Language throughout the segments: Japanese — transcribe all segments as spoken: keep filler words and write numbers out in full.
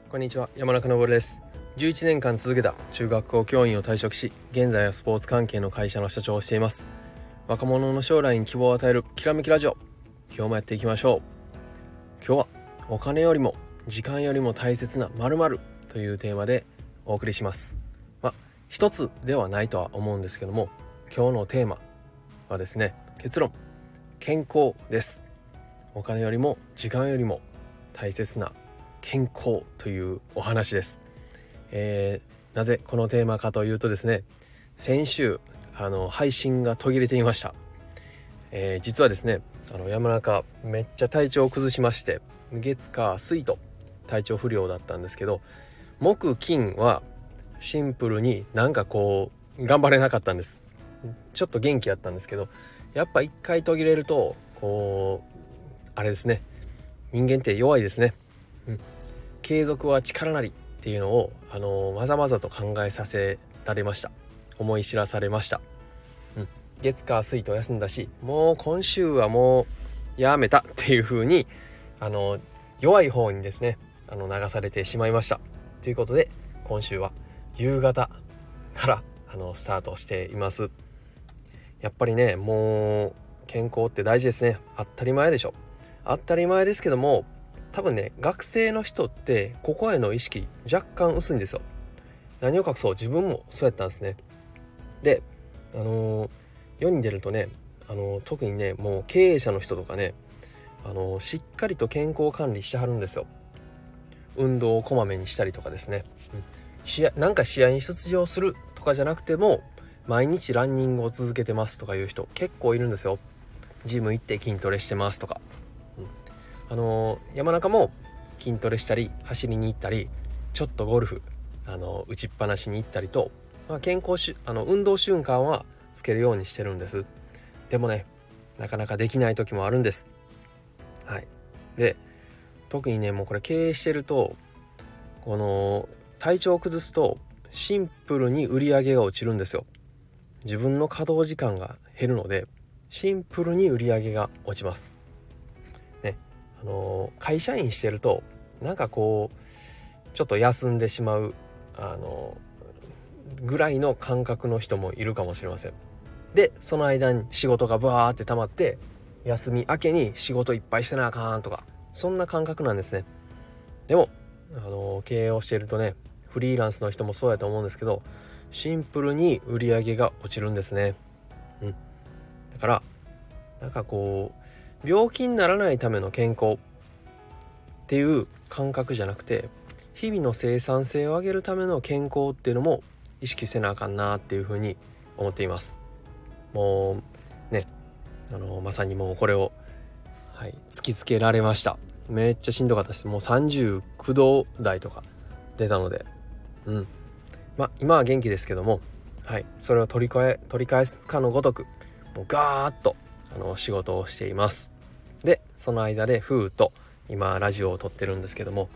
こんにちは、山中昇です。じゅういちねんかん続けた中学校教員を退職し、現在はスポーツ関係の会社の社長をしています。若者の将来に希望を与えるきらめきラジオ、今日もやっていきましょう。今日はお金よりも時間よりも大切な〇〇というテーマでお送りします。まあ一つではないとは思うんですけども、今日のテーマはですね、結論健康です。お金よりも時間よりも大切な健康というお話です。えー、なぜこのテーマかというとですね、先週あの配信が途切れていました。えー、実はですね、あの山中めっちゃ体調を崩しまして、月火水と体調不良だったんですけど、木金はシンプルになんかこう頑張れなかったんです。ちょっと元気やったんですけど、やっぱ一回途切れるとこうあれですね、人間って弱いですね。うん、継続は力なりっていうのをあのまざまざと考えさせられました。思い知らされました。うん、月火水と休んだし、もう今週はもうやめたっていう風にあの弱い方にですねあの流されてしまいました。ということで今週は夕方からあのスタートしています。やっぱりね、もう健康って大事ですね。当たり前でしょ。当たり前ですけども、多分ね、学生の人ってここへの意識若干薄いんですよ。何を隠そう、自分もそうやったんですね。で、あのー、世に出るとね、あのー、特にね、もう経営者の人とかね、あのー、しっかりと健康管理してはるんですよ。運動をこまめにしたりとかですね、うん、試合なんか試合に出場するとかじゃなくても、毎日ランニングを続けてますとかいう人結構いるんですよ。ジム行って筋トレしてますとか、うん、あのー、山中も筋トレしたり走りに行ったり、ちょっとゴルフあの打ちっぱなしに行ったりと、まあ、健康しあの運動習慣はつけるようにしてるんです。でもね、なかなかできない時もあるんです。はい。で、特にね、もうこれ経営してると、この体調を崩すとシンプルに売り上げが落ちるんですよ。自分の稼働時間が減るので、シンプルに売り上げが落ちますね。あの会社員してるとなんかこうちょっと休んでしまうあのぐらいの感覚の人もいるかもしれません。で、その間に仕事がバーって溜まって、休み明けに仕事いっぱいしてなあかんとか、そんな感覚なんですね。でもあの経営をしているとね、フリーランスの人もそうやと思うんですけど、シンプルに売り上げが落ちるんですね。うん、だからなんかこう病気にならないための健康っていう感覚じゃなくて、日々の生産性を上げるための健康っていうのも意識せなあかんなっていうふうに思っています。もうね、あのまさにもうこれを、はい、突きつけられました。めっちゃしんどかったです。もうさんじゅうきゅうど台とか出たので、うん、まあ今は元気ですけども、はい、それを取り返取り返すかのごとく、もうガーッとあの仕事をしています。で、その間でふーと今ラジオを撮ってるんですけども、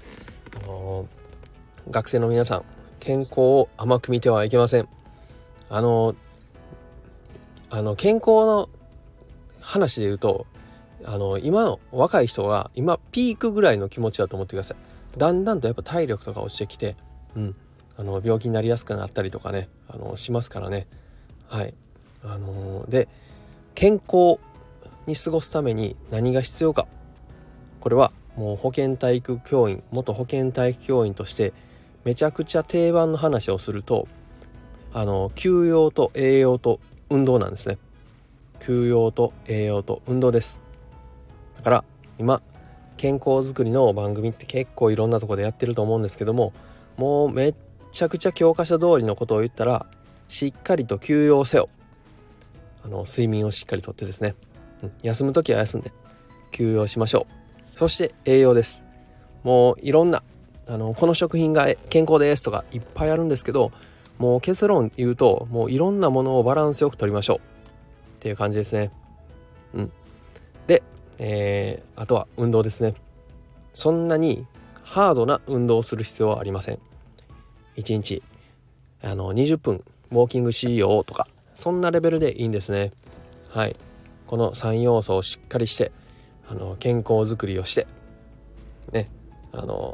学生の皆さん、健康を甘く見てはいけません。あのあの健康の話で言うと、あの今の若い人は今ピークぐらいの気持ちだと思ってください。だんだんとやっぱ体力とか落ちてきて、うん、あの病気になりやすくなったりとかね、あのしますからね。はい。あので、健康に過ごすために何が必要か。これはもう保健体育教員、元保健体育教員としてめちゃくちゃ定番の話をすると、あの休養と栄養と運動なんですね。休養と栄養と運動です。だから今健康づくりの番組って結構いろんなところでやってると思うんですけども、もうめっちゃくちゃ教科書通りのことを言ったら、しっかりと休養せよ。あの睡眠をしっかりとってですね、うん、休むときは休んで休養しましょう。そして栄養です。もういろんなあのこの食品が健康ですとかいっぱいあるんですけど、もう結論言うと、もういろんなものをバランスよく取りましょうっていう感じですね。うん。で、えー、あとは運動ですね。そんなにハードな運動をする必要はありません。いちにちあのにじゅっぷんウォーキングしようとか、そんなレベルでいいんですね。はい。このさん要素をしっかりして、あの健康づくりをしてね、あの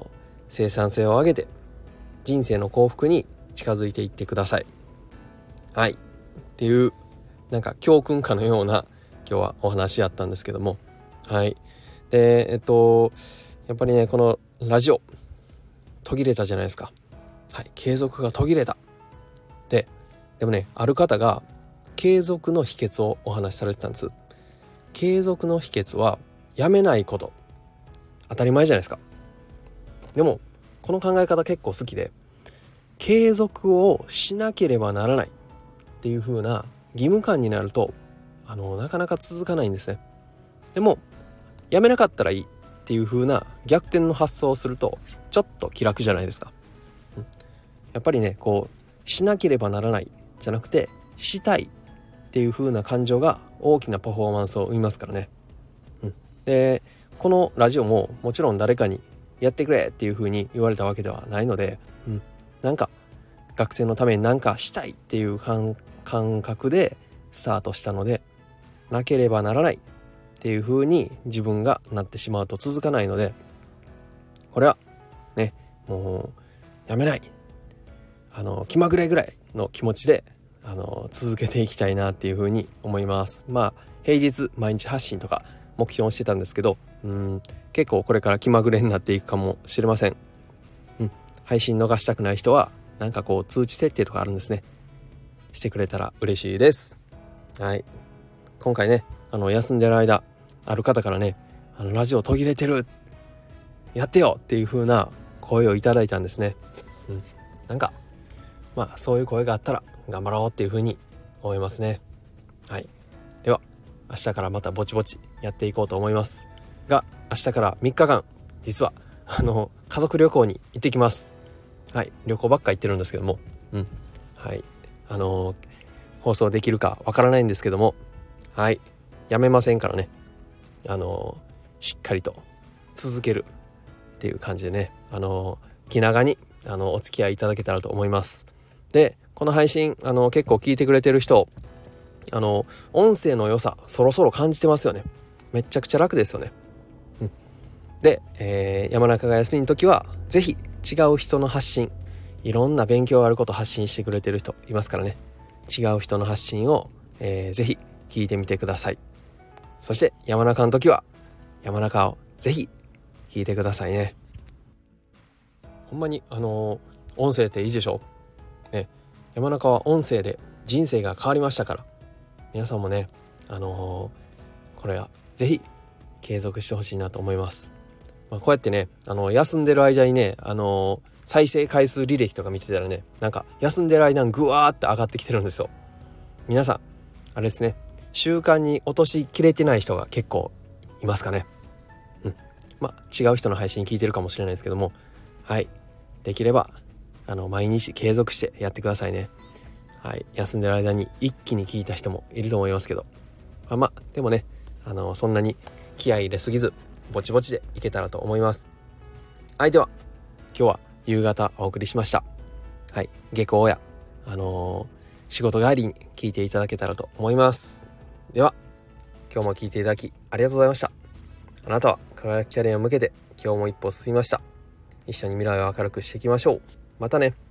生産性を上げて人生の幸福に近づいていってください。はいっていうなんか教訓かのような今日はお話やったんですけども、はいでえっとやっぱりねこのラジオ途切れたじゃないですか。はい、継続が途切れた。ででもねある方が継続の秘訣をお話しされてたんです。継続の秘訣はやめないこと。当たり前じゃないですか。でもこの考え方結構好きで、継続をしなければならないっていう風な義務感になるとあのなかなか続かないんですね。でもやめなかったらいいっていう風な逆転の発想をするとちょっと気楽じゃないですか。うん、やっぱりねこうしなければならないじゃなくてしたいっていう風な感情が大きなパフォーマンスを生みますからね。うん、でこのラジオももちろん誰かにやってくれっていう風に言われたわけではないので、うん、なんか学生のために何かしたいっていう感覚でスタートしたので、なければならないっていう風に自分がなってしまうと続かないので、これはねもうやめない、あの気まぐれぐらいの気持ちであの続けていきたいなっていう風に思います。まあ平日毎日発信とか目標をしてたんですけど、うん結構これから気まぐれになっていくかもしれません。うん、配信逃したくない人はなんかこう通知設定とかあるんですね。してくれたら嬉しいです。はい、今回ねあの休んでる間ある方からねあのラジオ途切れてるやってよっていう風な声をいただいたんですね。うん、なんかまあそういう声があったら頑張ろうっていう風に思いますね。はい、では明日からまたぼちぼちやっていこうと思いますが、明日からみっかかん実はあの家族旅行に行ってきます。はい、旅行ばっか行ってるんですけども、うんはいあのー、放送できるかわからないんですけども、はいやめませんからね、あのー、しっかりと続けるっていう感じでね、あのー、気長にあのお付き合いいただけたらと思います。でこの配信あの結構聞いてくれてる人、あの音声の良さそろそろ感じてますよね。めっちゃくちゃ楽ですよね。うん、で、えー、山中が休みの時はぜひ違う人の発信、いろんな勉強あること発信してくれてる人いますからね、違う人の発信を、えー、ぜひ聞いてみてください。そして山中の時は山中をぜひ聞いてくださいね。ほんまにあのー、音声っていいでしょね。山中は音声で人生が変わりましたから、皆さんもねあのー、これはぜひ継続してほしいなと思います。まあ、こうやってねあの休んでる間にねあのー、再生回数履歴とか見てたらね、なんか休んでる間にグワーって上がってきてるんですよ。皆さんあれですね、習慣に落としきれてない人が結構いますかね。うん、まあ違う人の配信聞いてるかもしれないですけども、はいできればあの毎日継続してやってくださいね。はい、休んでる間に一気に聞いた人もいると思いますけど、まあ、まあでもねあのそんなに気合い入れすぎずぼちぼちでいけたらと思います。はい、では今日は夕方お送りしました。はい、下校やあのー、仕事帰りに聞いていただけたらと思います。では今日も聞いていただきありがとうございました。あなたは輝きキャリアに向けて今日も一歩進みました。一緒に未来を明るくしていきましょう。またね。